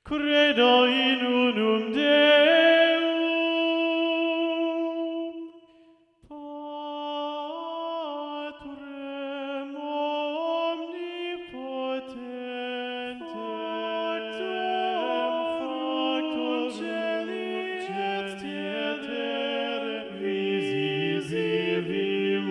Credo in unum Deum, Patrem omnipotentem, Factum celis et terrae, visilium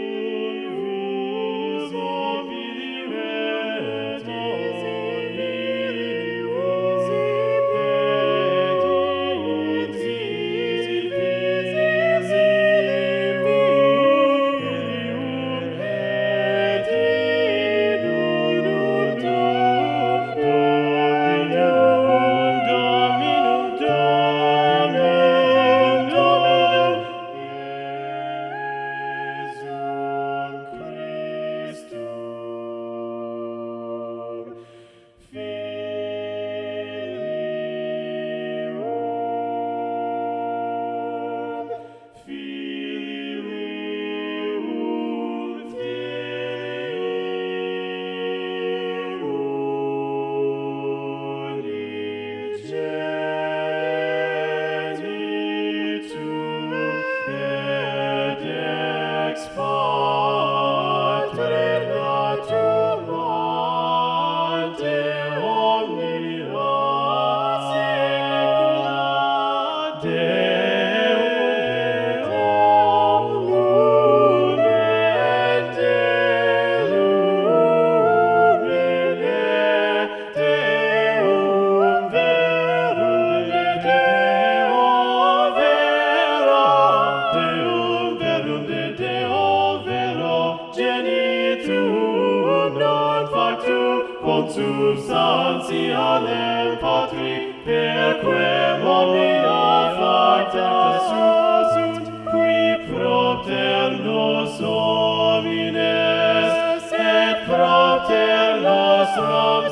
consubstantialem Patri, perquem omnia facta sunt, qui propter nos homines, et propter nostram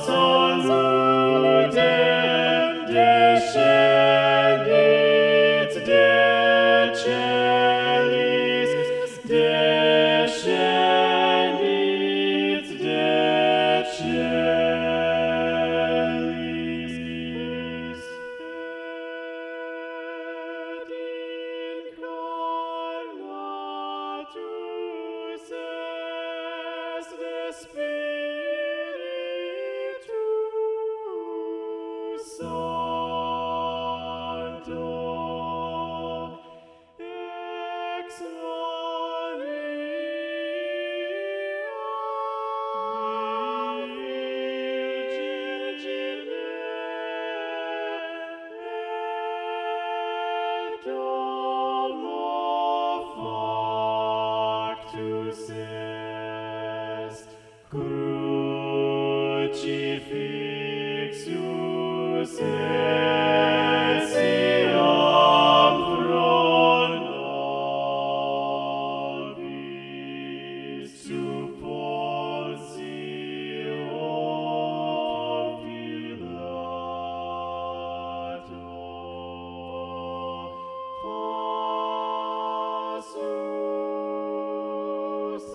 salutem descendit de celis, descendit de celis, et incarnatus est de Spiritus Sancto, ex Crucifixus etiam pro nobis suppositio Pilato, passus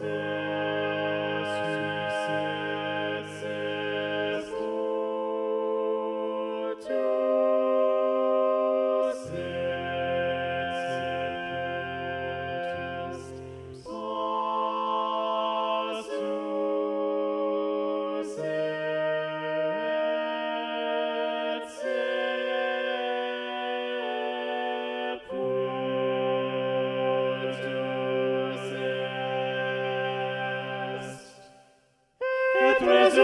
et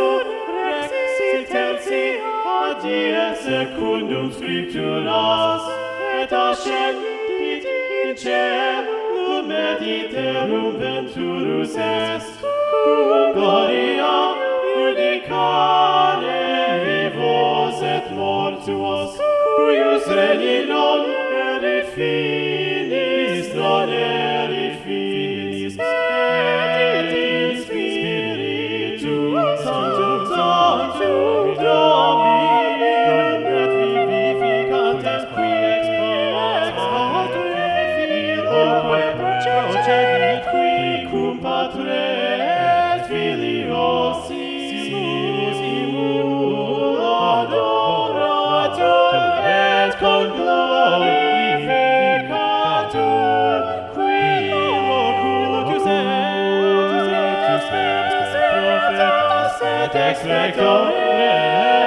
resurrexit die secundum scripturas, et ascendit in caelum, et iterum venturus est, cum gloria judicare vivos et mortuos, cuius regni non erit finis, non erit finis, et in Spiritu Sanctum Dominum et vivificantem qui ex Patri Filioque procedit qui cum Patre et Filio simus adora et expectore